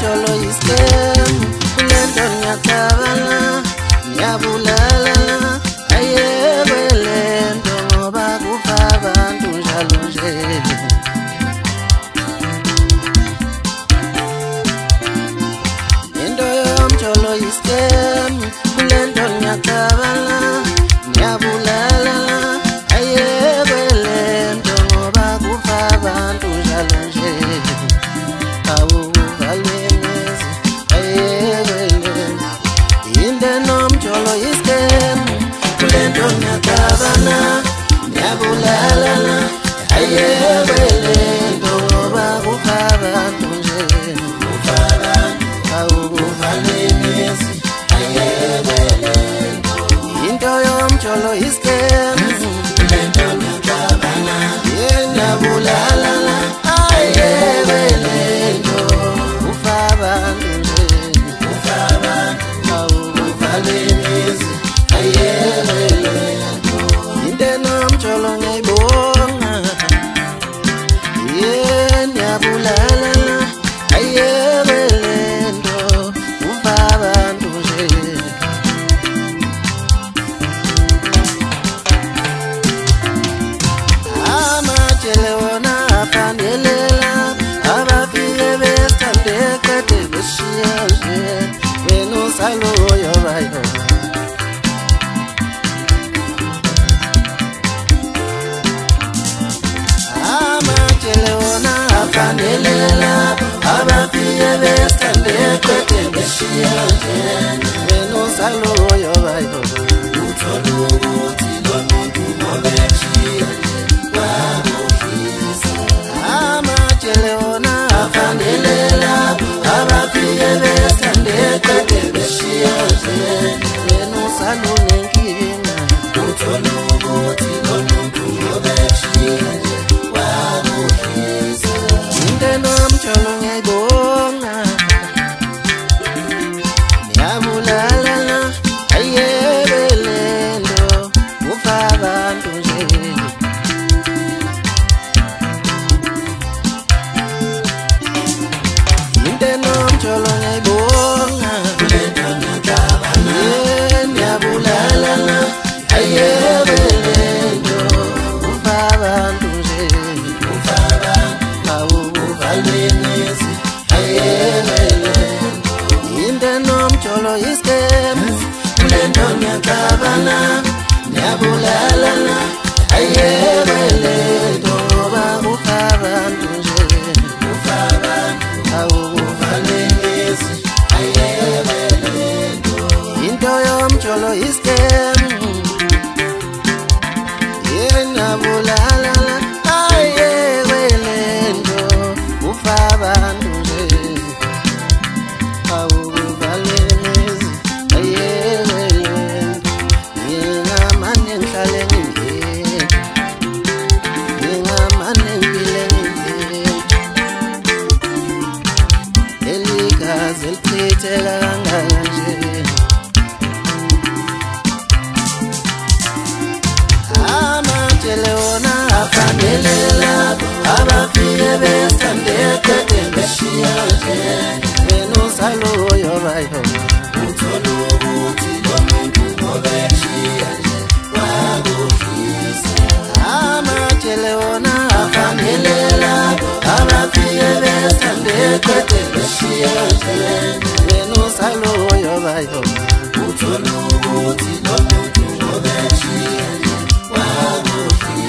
nomjolo istem kulento ngiyacabana ngiyabulala ayeke lento ngoba kufa abantu njalo nje into yomjolo istem kulento ngiyacabana ngiyabulala ayeke lento ngoba kufa abantu njalo nje nomjolo istem kulento ngiyacabana ngiyabulala ayeke lento ngoba kufa abantu nje awukuvalelisi ayeke lento into yomjolo istem kulento ngiyacabana ngiyabulala ayeke lento kufa abantu nje awukuvalelisi ayeke lento into nomjolo ngiyibonga ngiyabulala ayeke lento kufa abantu nje amatshele wona afanelela abafike besithande qede beshiya nje wena usaloyo bayo amatshele wona afanelela abafike besithande qede beshiya nje wena usaloyo bayo uthola ukuthi lo muntu ngobe eshiya amatshele wona afanelela abafike besithande qede beshiya nje wena usalunenkinga uthola ukuthi lo muntu ngobe eshiya nje wakuhlisa into nomjolo ngiyibonga ngiyabulala ayeke lento kufa abantu nje into nomjolo ngiyibonga kulento ngiyacabana ngiyabulala ayeke lento kufa abantu nje awukuvalelisi ayeke lento into nomjolo istem kulento ngiyacabana ngiyabulala ayeke lento ngoba kufa abantu nje awukuvalelisi ayeke lento into yomjolo istem ngiyabulala ayeke lento kufa abantu nje awukuvalelisi ayeke lento ngingamane ngihlale ngindlela ngingamane ngipile ngindlela eligazi elichitheka kangaka nje amatshele wona afanelela abafike besithande qede beshiya nje wena usaloyo bayo uthola ukuthi lo muntu ngobe eshiya nje wakuhlisa amatshele wona afanelela abafike besithande qede beshiya nje wena usaloyo bayo uthola ukuthi lo muntu ngobe eshiya nje wakuhlisa